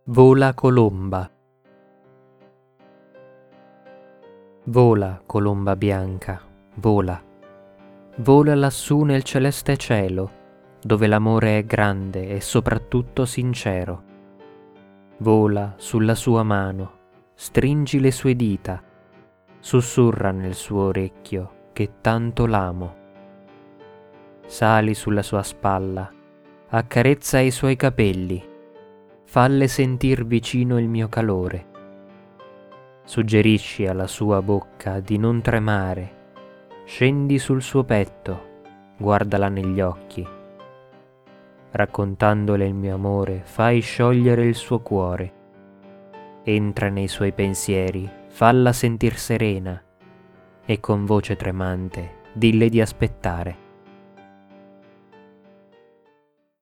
Vola colomba. Vola, colomba bianca, vola. Vola lassù nel celeste cielo, dove l'amore è grande e soprattutto sincero. Vola sulla sua mano, stringi le sue dita, sussurra nel suo orecchio che tanto l'amo. Sali sulla sua spalla, accarezza i suoi capelli, falle sentir vicino il mio calore. Suggerisci alla sua bocca di non tremare, scendi sul suo petto, guardala negli occhi. Raccontandole il mio amore, fai sciogliere il suo cuore. Entra nei suoi pensieri, falla sentir serena e con voce tremante dille di aspettare.